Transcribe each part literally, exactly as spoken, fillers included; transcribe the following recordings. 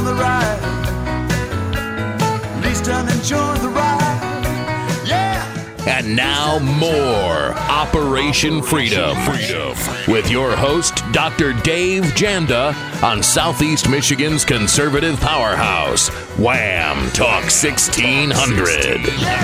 the ride. At least I'm enjoying the ride. Yeah. And now more Operation Freedom, Freedom with your host, Doctor Dave Janda, on Southeast Michigan's conservative powerhouse, Wham Talk sixteen hundred.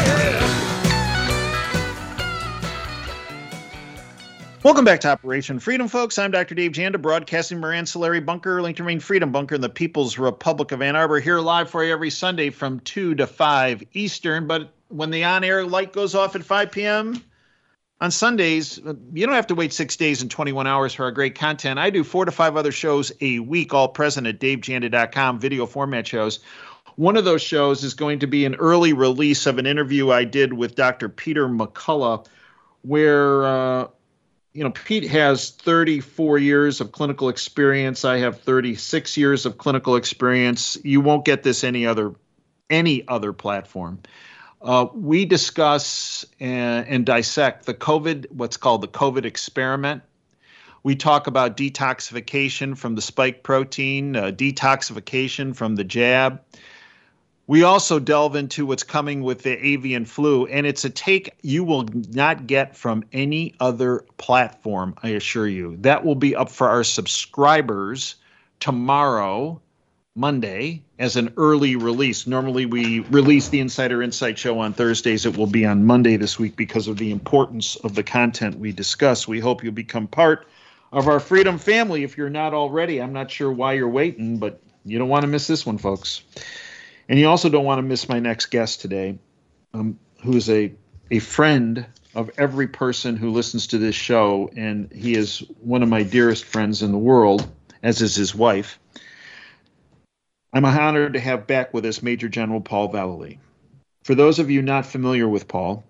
Welcome back to Operation Freedom, folks. I'm Doctor Dave Janda, broadcasting from our ancillary bunker, linked to Remain Freedom Bunker in the People's Republic of Ann Arbor, here live for you every Sunday from two to five Eastern. But when the on-air light goes off at five p.m. on Sundays, you don't have to wait six days and twenty-one hours for our great content. I do four to five other shows a week, all present at dave janda dot com, video format shows. One of those shows is going to be an early release of an interview I did with Doctor Peter McCullough, where... Uh, You know, Pete has thirty-four years of clinical experience. I have thirty-six years of clinical experience. You won't get this any other any other platform. Uh, we discuss and, and dissect the COVID, what's called the COVID experiment. We talk about detoxification from the spike protein, uh, detoxification from the jab. We also delve into what's coming with the avian flu, and it's a take you will not get from any other platform, I assure you. That will be up for our subscribers tomorrow, Monday, as an early release. Normally, we release the Insider Insight Show on Thursdays. It will be on Monday this week because of the importance of the content we discuss. We hope you'll become part of our Freedom family if you're not already. I'm not sure why you're waiting, but you don't want to miss this one, folks. And you also don't want to miss my next guest today, um, who is a, a friend of every person who listens to this show, and he is one of my dearest friends in the world, as is his wife. I'm honored to have back with us Major General Paul Vallely. For those of you not familiar with Paul,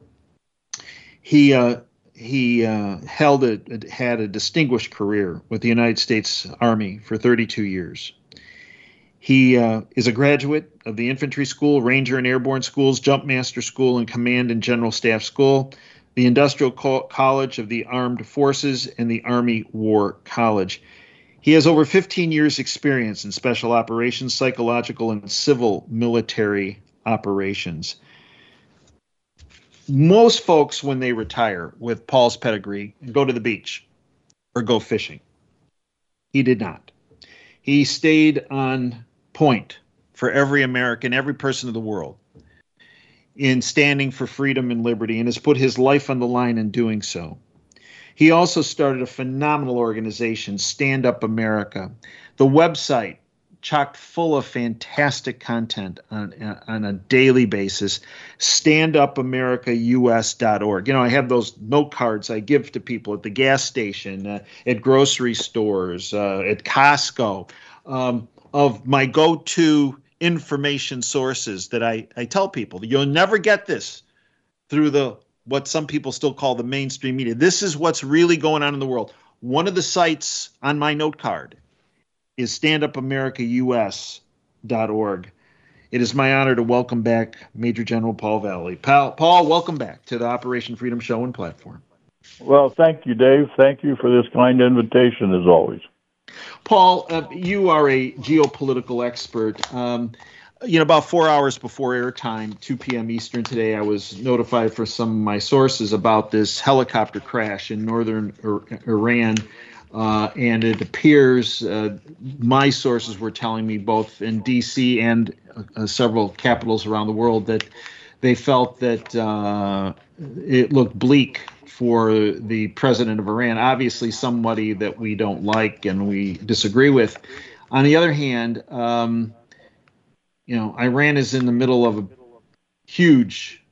he uh, he uh, held a, had a distinguished career with the United States Army for thirty-two years. He uh, is a graduate of the Infantry School, Ranger and Airborne Schools, Jumpmaster School, and Command and General Staff School, the Industrial Co- College of the Armed Forces, and the Army War College. He has over fifteen years' experience in special operations, psychological, and civil military operations. Most folks, when they retire with Paul's pedigree, go to the beach or go fishing. He did not. He stayed on point for every American, every person of the world, in standing for freedom and liberty, and has put his life on the line in doing so. He also started a phenomenal organization, Stand Up America. The website, chock full of fantastic content on, on a daily basis, stand up america u s dot org. You know, I have those note cards I give to people at the gas station, uh, at grocery stores, uh, at Costco, um, of my go-to information sources that I, I tell people. You'll never get this through the what some people still call the mainstream media. This is what's really going on in the world. One of the sites on my note card is stand up america u s dot org. It is my honor to welcome back Major General Paul Vallely. Paul, Paul, welcome back to the Operation Freedom Show and platform. Well, thank you, Dave. Thank you for this kind invitation, as always. Paul, uh, you are a geopolitical expert. Um, you know, about four hours before airtime, two p.m. Eastern today, I was notified for some of my sources about this helicopter crash in northern Iran. Uh, and it appears uh, my sources were telling me, both in D C and uh, several capitals around the world, that they felt that uh, it looked bleak for the president of Iran, obviously somebody that we don't like and we disagree with. On the other hand, um, you know, Iran is in the middle of a huge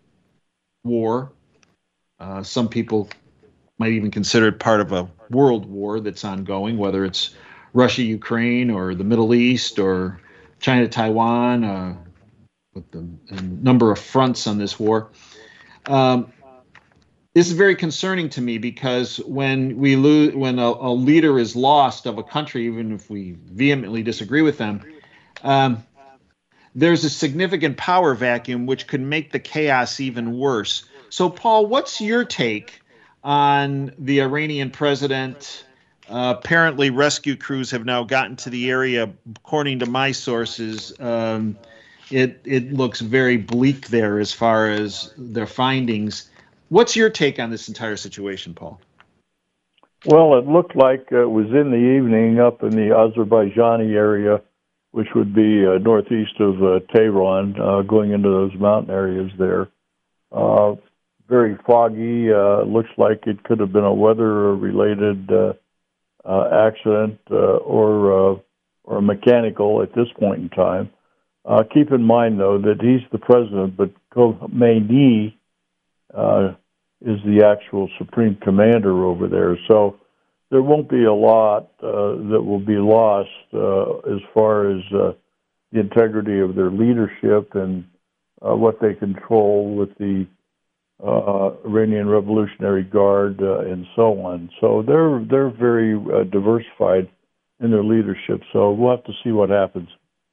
war. Uh, some people might even consider it part of a world war that's ongoing, whether it's Russia, Ukraine, or the Middle East, or China, Taiwan, uh, with the, the number of fronts on this war. Um, This is very concerning to me, because when we lose, when a, a leader is lost of a country, even if we vehemently disagree with them, um, there's a significant power vacuum which could make the chaos even worse. So, Paul, what's your take on the Iranian president Uh, apparently, rescue crews have now gotten to the area. According to my sources, um, it it looks very bleak there as far as their findings. What's your take on this entire situation, Paul? Well, it looked like it was in the evening up in the Azerbaijani area, which would be uh, northeast of uh, Tehran, uh, going into those mountain areas there. Uh, very foggy. Uh, looks like it could have been a weather-related uh, uh, accident uh, or uh, or mechanical at this point in time. Uh, keep in mind, though, that he's the president, but Khomeini uh, is the actual supreme commander over there. So there won't be a lot uh, that will be lost uh, as far as uh, the integrity of their leadership and uh, what they control with the uh, Iranian Revolutionary Guard uh, and so on. So they're they're very uh, diversified in their leadership. So we'll have to see what happens.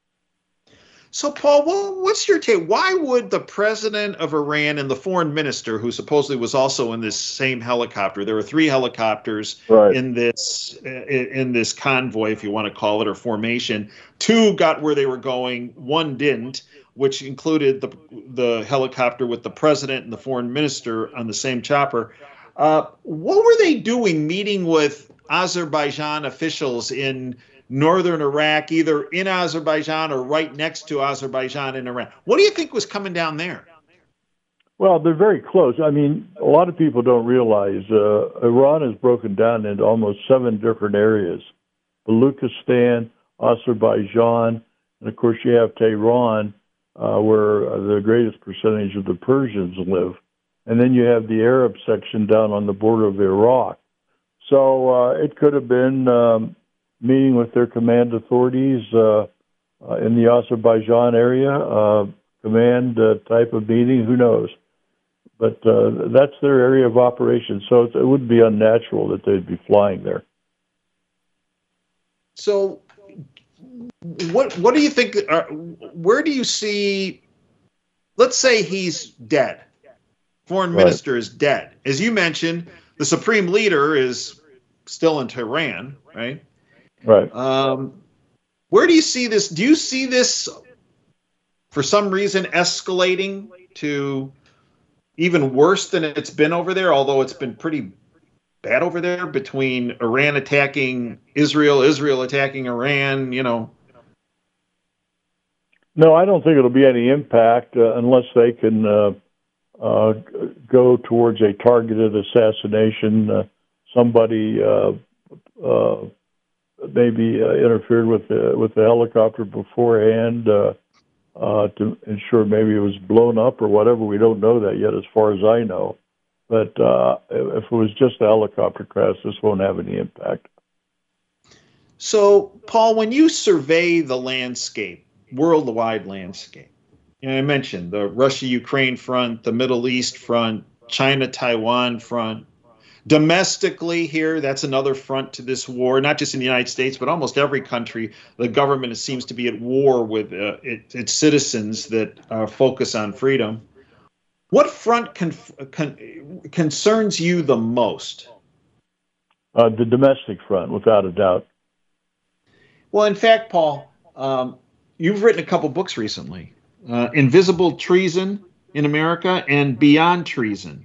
So, Paul, well, what's your take? Why would the president of Iran and the foreign minister, who supposedly was also in this same helicopter, there were three helicopters right. in this in this convoy, if you want to call it, or formation. Two got where they were going, one didn't, which included the the helicopter with the president and the foreign minister on the same chopper. Uh, what were they doing, meeting with Azerbaijan officials in northern Iraq, either in Azerbaijan or right next to Azerbaijan in Iran? What do you think was coming down there? Well, they're very close. I mean, a lot of people don't realize uh, Iran is broken down into almost seven different areas. Baluchistan, Azerbaijan, and of course you have Tehran, uh, where the greatest percentage of the Persians live. And then you have the Arab section down on the border of Iraq. So uh, it could have been um, meeting with their command authorities uh, uh, in the Azerbaijan area, uh, command uh, type of meeting, who knows? But uh, that's their area of operation, so it, it would be unnatural that they'd be flying there. So what what do you think, uh, where do you see, let's say he's dead, foreign Right. minister is dead. As you mentioned, the supreme leader is still in Tehran, right? Right. Um, where do you see this? Do you see this for some reason escalating to even worse than it's been over there, although it's been pretty bad over there, between Iran attacking Israel, Israel attacking Iran, you know? No, I don't think it'll be any impact uh, unless they can uh, uh, go towards a targeted assassination. Uh, somebody uh, uh, maybe uh, interfered with the, with the helicopter beforehand uh, uh, to ensure maybe it was blown up or whatever. We don't know that yet, as far as I know. But uh, if it was just a helicopter crash, this won't have any impact. So, Paul, when you survey the landscape, worldwide landscape, you know, I mentioned the Russia-Ukraine front, the Middle East front, China-Taiwan front. Domestically here, that's another front to this war, not just in the United States, but almost every country. The government seems to be at war with uh, it, its citizens that uh, focus on freedom. What front con- con- concerns you the most? Uh, the domestic front, without a doubt. Well, in fact, Paul, um, you've written a couple books recently, uh, Invisible Treason in America and Beyond Treason.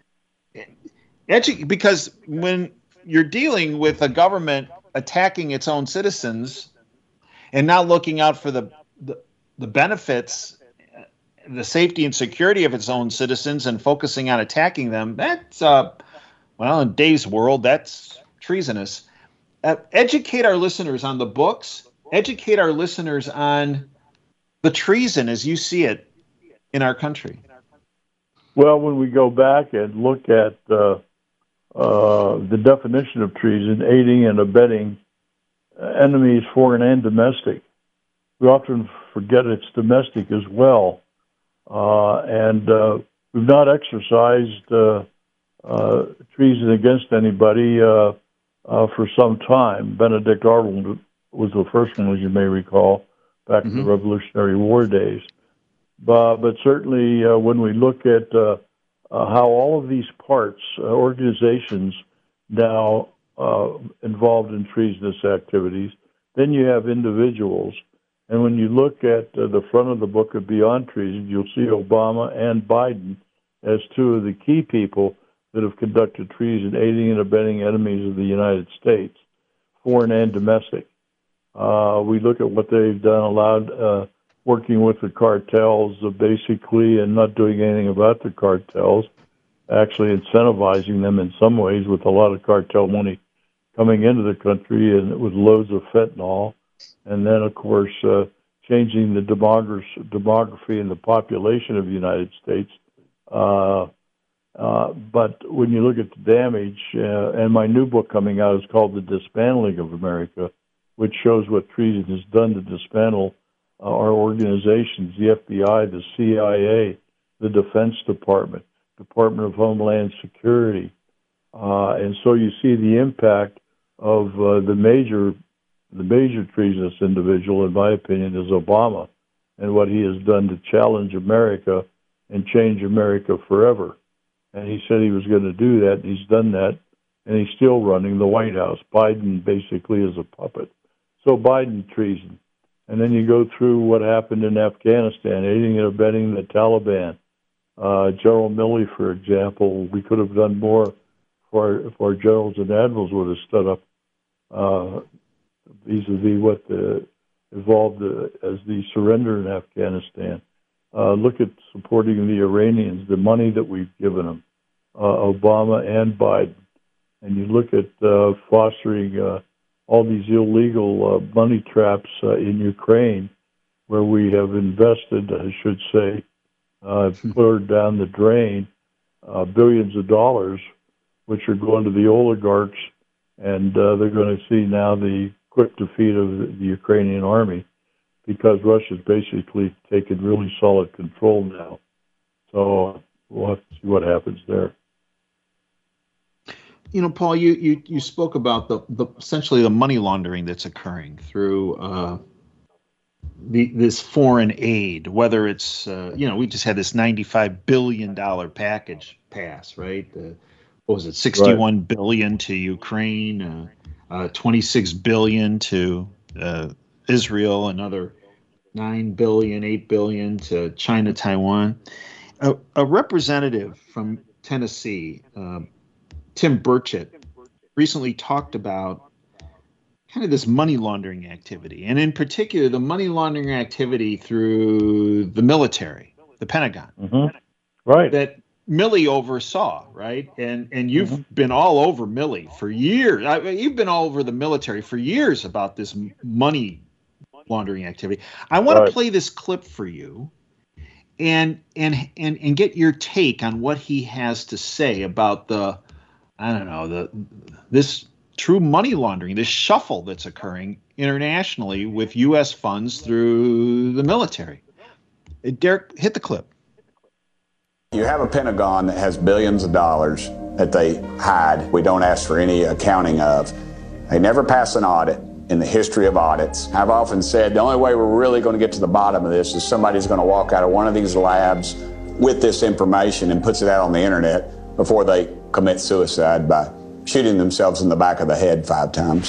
Edu- because when you're dealing with a government attacking its own citizens and not looking out for the, the, the benefits, the safety and security of its own citizens and focusing on attacking them, that's, uh, well, in Dave's world, that's treasonous. Uh, educate our listeners on the books, educate our listeners on the treason as you see it in our country. Well, when we go back and look at uh, uh, the definition of treason, aiding and abetting enemies, foreign and domestic, we often forget it's domestic as well. Uh, and uh, we've not exercised uh, uh, treason against anybody uh, uh, for some time. Benedict Arnold was the first one, as you may recall, back mm-hmm. in the Revolutionary War days. But, but certainly uh, when we look at uh, uh, how all of these parts, uh, organizations now uh, involved in treasonous activities. Then you have individuals. And when you look at uh, the front of the book of Beyond Treason, you'll see Obama and Biden as two of the key people that have conducted treason, aiding and abetting enemies of the United States, foreign and domestic. Uh, we look at what they've done, allowed uh, working with the cartels uh, basically and not doing anything about the cartels, actually incentivizing them in some ways with a lot of cartel money coming into the country and with loads of fentanyl. And then, of course, uh, changing the demography, demography and the population of the United States. Uh, uh, but when you look at the damage, uh, and my new book coming out is called The Dismantling of America, which shows what treason has done to dismantle uh, our organizations, the F B I, the C I A, the Defense Department, Department of Homeland Security. Uh, and so you see the impact of uh, the major the major treasonous individual, in my opinion, is Obama and what he has done to challenge America and change America forever. And he said he was going to do that, and he's done that, and he's still running the White House. Biden basically is a puppet. So Biden treason. And then you go through what happened in Afghanistan, aiding and abetting the Taliban. Uh, General Milley, for example, we could have done more for our, if our generals and admirals would have stood up uh, vis-a-vis what the, evolved uh, as the surrender in Afghanistan. Uh, look at supporting the Iranians, the money that we've given them, uh, Obama and Biden. And you look at uh, fostering uh, all these illegal uh, money traps uh, in Ukraine, where we have invested, I should say, uh, poured down the drain uh, billions of dollars, which are going to the oligarchs, and uh, they're going to see now the quick defeat of the, the Ukrainian army, because Russia's basically taken really solid control now. So we'll have to see what happens there. You know, Paul, you you, you spoke about the, the essentially the money laundering that's occurring through uh, the this foreign aid, whether it's, uh, you know, we just had this ninety-five billion dollars package pass, right? Uh, what was it, sixty-one right. billion to Ukraine, uh, uh, twenty-six billion to uh, Israel, another nine billion, eight billion to China, Taiwan. A, a representative from Tennessee, uh, Tim Burchett, recently talked about kind of this money laundering activity, and in particular, the money laundering activity through the military, the Pentagon. Mm-hmm. Right. That Milley oversaw, right? And and you've mm-hmm. been all over Milley for years. I, you've been all over the military for years about this money laundering activity. I want right. to play this clip for you and and and and get your take on what he has to say about the, I don't know, the this true money laundering, this shuffle that's occurring internationally with U S funds through the military. Derek, hit the clip. You have a Pentagon that has billions of dollars that they hide. We don't ask for any accounting of. They never pass an audit in the history of audits. I've often said the only way we're really going to get to the bottom of this is somebody's going to walk out of one of these labs with this information and puts it out on the internet before they commit suicide by shooting themselves in the back of the head five times.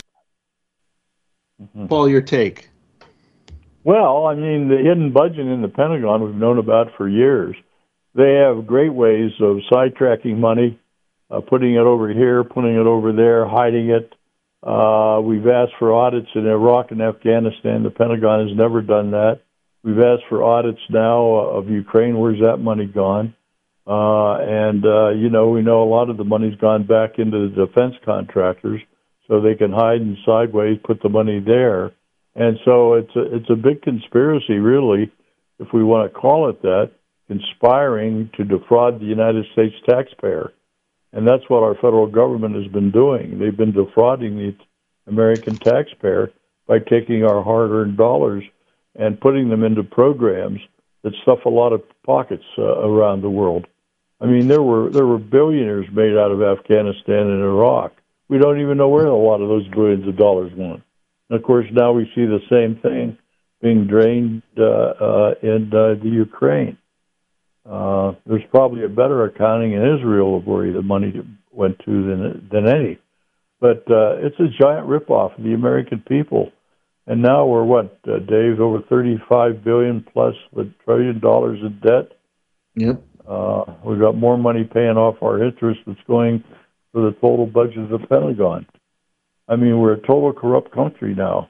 Mm-hmm. Paul, your take. Well, I mean, the hidden budget in the Pentagon we've known about for years. They have great ways of sidetracking money, uh, putting it over here, putting it over there, hiding it. Uh, we've asked for audits in Iraq and Afghanistan. The Pentagon has never done that. We've asked for audits now of Ukraine. Where's that money gone? Uh, and, uh, you know, we know a lot of the money's gone back into the defense contractors so they can hide and sideways put the money there. And so it's a, it's a big conspiracy, really, if we want to call it that, conspiring to defraud the United States taxpayer. And that's what our federal government has been doing. They've been defrauding the American taxpayer by taking our hard-earned dollars and putting them into programs that stuff a lot of pockets uh, around the world. I mean, there were there were billionaires made out of Afghanistan and Iraq. We don't even know where a lot of those billions of dollars went. And, of course, now we see the same thing being drained uh, uh, in uh, the Ukraine. Uh, there's probably a better accounting in Israel of where the money went to than than any. But uh, it's a giant ripoff of the American people. And now we're, what, uh, Dave, over thirty-five billion dollars plus a trillion dollars in debt? Yep. Uh, we've got more money paying off our interest that's going for the total budget of the Pentagon. I mean, we're a total corrupt country now.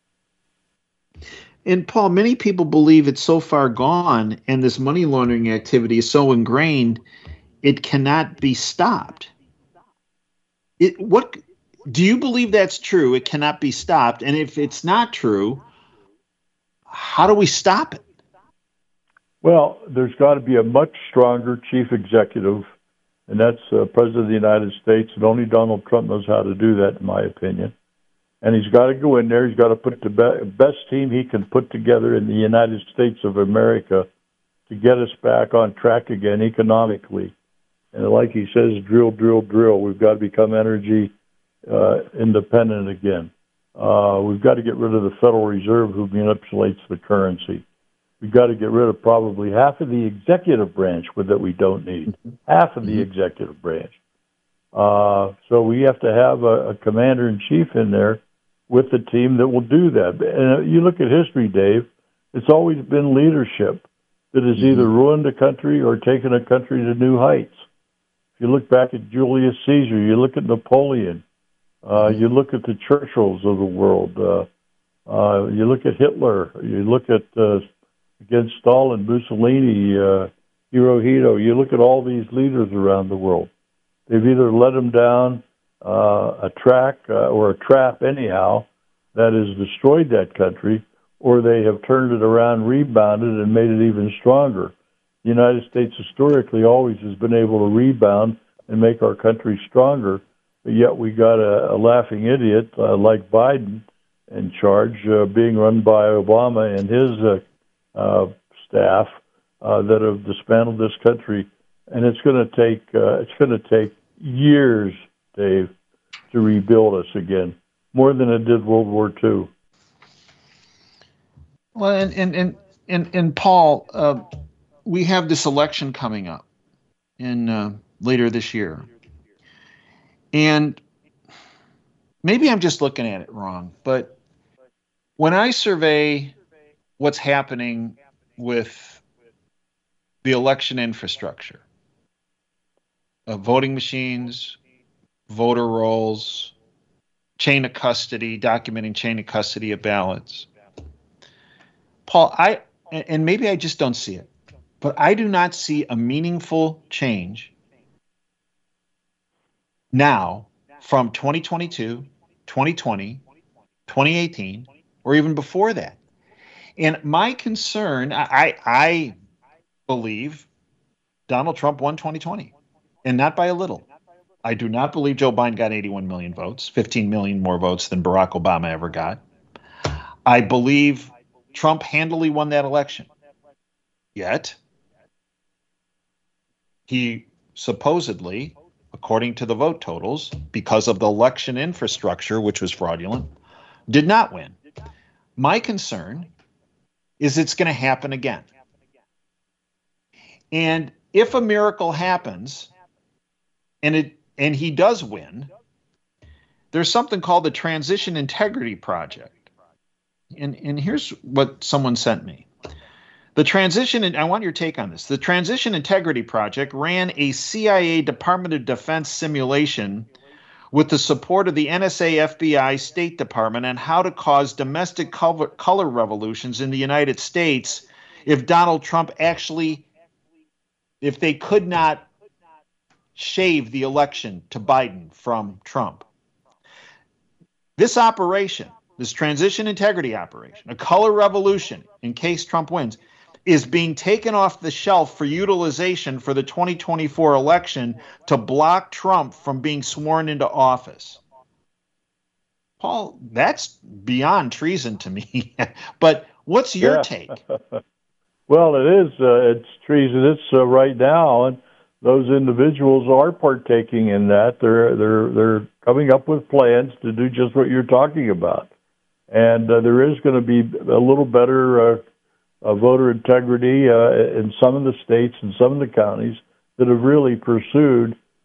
And Paul, many people believe it's so far gone and this money laundering activity is so ingrained, it cannot be stopped. It, what do you believe that's true? It cannot be stopped. And if it's not true, how do we stop it? Well, there's got to be a much stronger chief executive, and that's uh, President of the United States, and only Donald Trump knows how to do that, in my opinion. And he's got to go in there. He's got to put the be- best team he can put together in the United States of America to get us back on track again economically. And like he says, drill, drill, drill. We've got to become energy uh, independent again. Uh, we've got to get rid of the Federal Reserve, who manipulates the currency. We've got to get rid of probably half of the executive branch that we don't need, half of the executive branch. Uh, so we have to have a, a commander-in-chief in there with the team that will do that. And you look at history, Dave, it's always been leadership that has either ruined a country or taken a country to new heights. If you look back at Julius Caesar, you look at Napoleon, uh, you look at the Churchills of the world, uh, uh, you look at Hitler, you look at uh, against Stalin, Mussolini, uh, Hirohito. You look at all these leaders around the world. They've either led them down uh, a track uh, or a trap anyhow that has destroyed that country, or they have turned it around, rebounded, and made it even stronger. The United States historically always has been able to rebound and make our country stronger, but yet we got a, a laughing idiot uh, like Biden in charge, uh, being run by Obama and his uh, Uh, staff uh, that have dismantled this country, and it's going to take uh, it's going to take years, Dave, to rebuild us again, more than it did World War Two. Well, and and and and, and Paul, uh, we have this election coming up in uh, later this year, and maybe I'm just looking at it wrong, but when I survey what's happening with the election infrastructure of voting machines, voter rolls, chain of custody, documenting chain of custody of ballots. Paul, I, and maybe I just don't see it, but I do not see a meaningful change now from twenty twenty-two, twenty twenty, twenty eighteen, or even before that. And my concern, I, I believe Donald Trump won twenty twenty, and not by a little. I do not believe Joe Biden got eighty-one million votes, fifteen million more votes than Barack Obama ever got. I believe Trump handily won that election. Yet, he supposedly, according to the vote totals, because of the election infrastructure, which was fraudulent, did not win. My concern is it's going to happen again. And if a miracle happens and it and he does win, there's something called the Transition Integrity Project. And, and here's what someone sent me. The Transition, and I want your take on this. The Transition Integrity Project ran a C I A Department of Defense simulation with the support of the N S A, F B I, State Department on how to cause domestic color, color revolutions in the United States if Donald Trump actually, if they could not shave the election to Biden from Trump. This operation, this transition integrity operation, a color revolution in case Trump wins, is being taken off the shelf for utilization for the twenty twenty-four election to block Trump from being sworn into office. Paul, that's beyond treason to me. But what's your yeah. take? Well, it is. Uh, it's treasonous uh, right now, and those individuals are partaking in that. They're they're they're coming up with plans to do just what you're talking about, and uh, there is going to be a little better uh, uh, voter integrity uh, in some of the states and some of the counties that have really pursued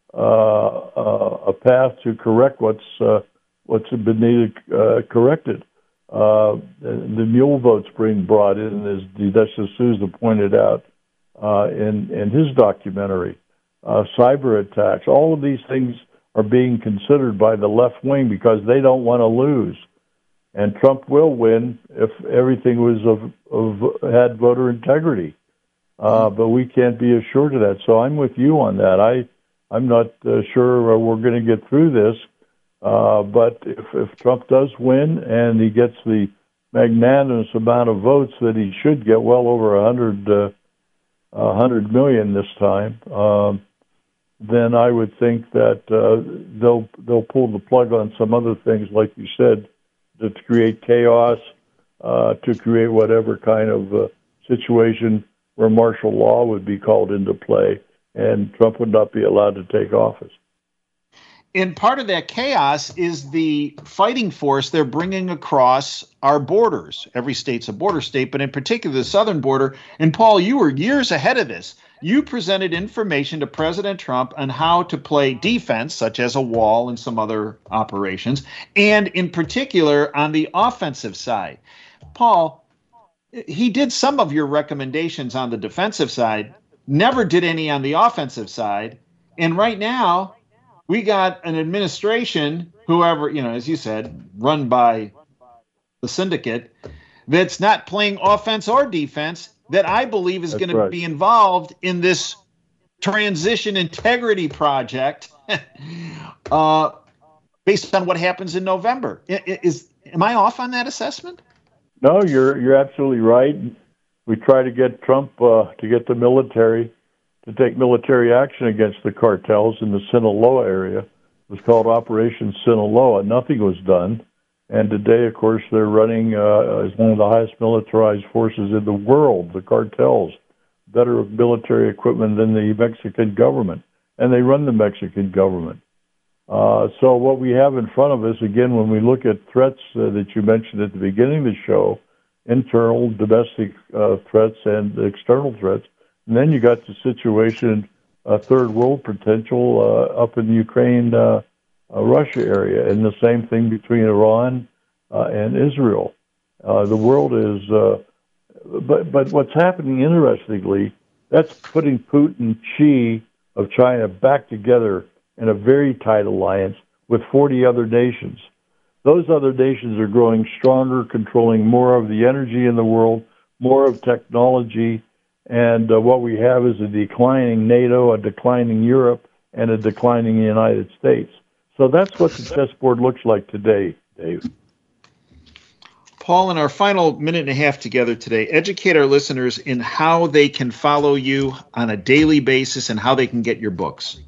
uh, uh, a path to correct what's uh, what's been needed uh, corrected. Uh, the mule votes being brought in, as Justice Sousa pointed out uh, in in his documentary, uh, cyber attacks. All of these things are being considered by the left wing because they don't want to lose, and Trump will win if everything was of, of had voter integrity. Uh, but we can't be assured of that. So I'm with you on that. I I'm not uh, sure we're going to get through this. Uh, but if, if Trump does win and he gets the magnanimous amount of votes that he should get, well over a hundred, uh, a hundred million this time, um, then I would think that uh, they'll they'll pull the plug on some other things, like you said, to create chaos, uh, to create whatever kind of uh, situation where martial law would be called into play, and Trump would not be allowed to take office. And part of that chaos is the fighting force they're bringing across our borders. Every state's a border state, but in particular the southern border. And Paul, you were years ahead of this. You presented information to President Trump on how to play defense, such as a wall and some other operations, and in particular on the offensive side. Paul, he did some of your recommendations on the defensive side, never did any on the offensive side. And right now, we got an administration, whoever, you know, as you said, run by the syndicate, that's not playing offense or defense, that I believe is going right. to be involved in this transition integrity project uh, based on what happens in November. Is, am I off on that assessment? No, you're you're absolutely right. We try to get Trump uh, to get the military to take military action against the cartels in the Sinaloa area. It was called Operation Sinaloa. Nothing was done. And today, of course, they're running uh, as one of the highest militarized forces in the world, the cartels, better military equipment than the Mexican government. And they run the Mexican government. Uh, so what we have in front of us, again, when we look at threats uh, that you mentioned at the beginning of the show, internal, domestic uh, threats and external threats, and then you got the situation, uh, third world potential uh, up in the Ukraine, uh, uh, Russia area, and the same thing between Iran uh, and Israel. Uh, the world is, uh, but but what's happening, interestingly, that's putting Putin, Xi of China back together in a very tight alliance with forty other nations. Those other nations are growing stronger, controlling more of the energy in the world, more of technology. And uh, what we have is a declining NATO, a declining Europe, and a declining United States. So that's what the chessboard looks like today, Dave. Paul, in our final minute and a half together today, educate our listeners in how they can follow you on a daily basis and how they can get your books.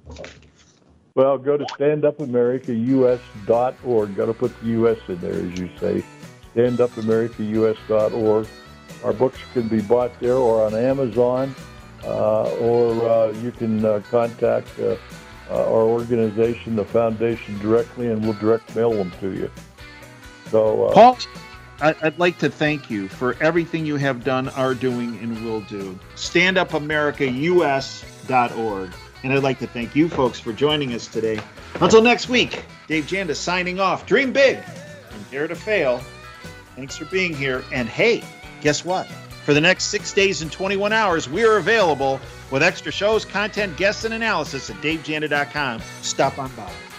Well, go to stand up america u s dot org. Got to put the U S in there, as you say. stand up america u s dot org. Our books can be bought there or on Amazon, uh, or uh, you can uh, contact uh, uh, our organization, the foundation, directly, and we'll direct mail them to you. So, uh, Paul, I'd like to thank you for everything you have done, are doing, and will do. stand up america u s dot org. And I'd like to thank you folks for joining us today. Until next week, Dave Janda signing off. Dream big and dare to fail. Thanks for being here. And hey, guess what? For the next six days and twenty-one hours, we are available with extra shows, content, guests, and analysis at dave janda dot com. Stop on by.